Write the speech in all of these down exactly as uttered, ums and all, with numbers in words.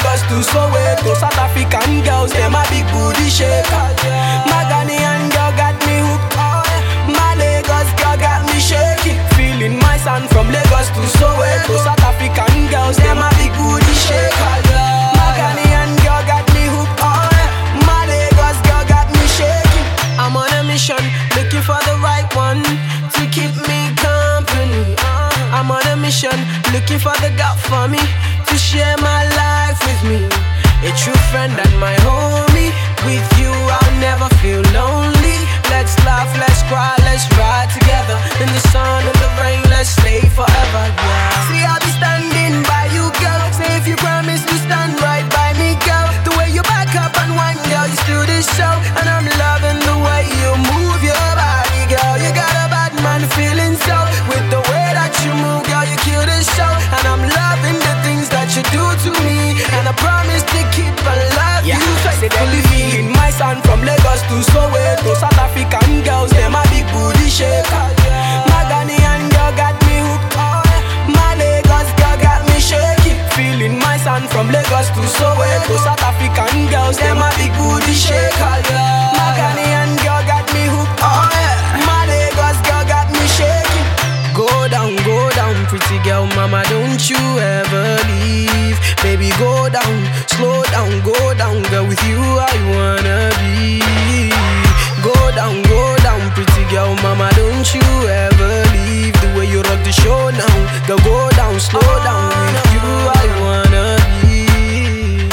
Lagos to Soweto, South African girls, them a big booty shaker. My Ghanaian girl got me hooked. My Lagos girl got me shaking. Feeling my son from Lagos to Soweto, South African girls, them a big booty shaker. My Ghanaian girl got me hooked. My Lagos girl got me shaking. I'm on a mission, looking for the right one to keep me company. I'm on a mission, looking for the God for me to share my life with me. A true friend and my homie. With you I'll never feel lonely. Let's laugh, let's cry, let's ride together. In the sun and the rain, let's stay forever, yeah. See, I'll be standing by you, girl. Say if you promise to stand right by me, girl. The way you back up and whine, girl, you still this show. And I'm loving the way you move your body, girl. You got a bad man feeling so. With the way that you move, girl, you kill this show. And I'm loving the things that you do to me. And I promise to keep and love yeah. you faithfully. Feeling my son from Lagos to Soweto, South African girls, them a big booty shaker. My Ghanaian girl got me hooked. My Lagos girl got me shaking. Feeling my son from Lagos to Soweto, South African girls, them a big booty shaker. My Ghanaian girl got me hooked. My Lagos girl got me shaking. Go down, go down, pretty girl, mama, don't you ever leave. Baby, go down, slow down, go down, girl, with you I wanna be. Go down, go down, pretty girl, mama, don't you ever leave. The way you rock the show now, girl, go down, slow down, with you I wanna be.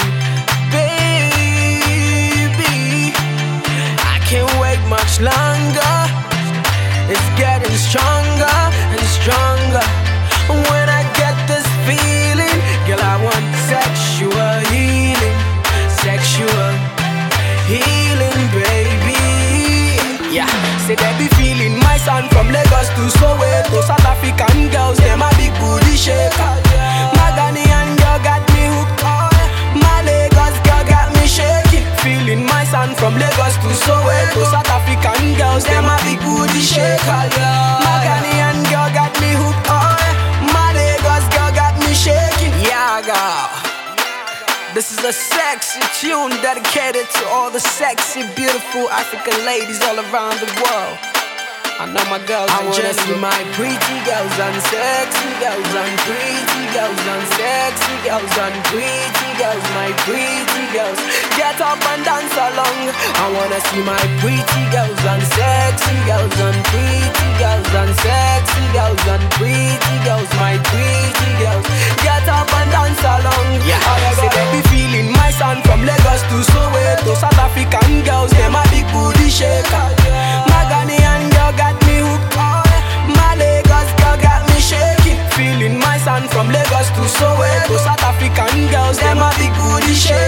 Baby, I can't wait much longer. It's getting stronger and stronger. When I get this feeling, girl, I want sexual healing. Sexual healing, baby. Yeah, say they be feeling my son from Lagos to Soweto, South African girls, them a big booty shaker. My Ghanaian girl got me hooked. My Lagos girl got me shaking. Feeling my son from Lagos to Soweto, South African girls, them a big booty shaker. My Ghanaian girl got me hooked. My Lagos girl got me shaking. Yeah, girl. This is a sexy tune dedicated to all the sexy, beautiful African ladies all around the world. I know my girls I wanna see my pretty girls and sexy girls and pretty girls and sexy girls and pretty girls, my pretty girls. Get up and dance along. I wanna see my pretty girls and sexy girls and pretty girls and sexy girls and pretty girls, my pretty girls. Get up and dance along. Yeah, say they be feeling my son from Lagos to Soweto, South African girls, them a big booty shaker. My Ghanaian girl got me hooked. My Lagos girl got me shaking. Feeling my son from Lagos to Soweto, South African girls, them a big booty shaker.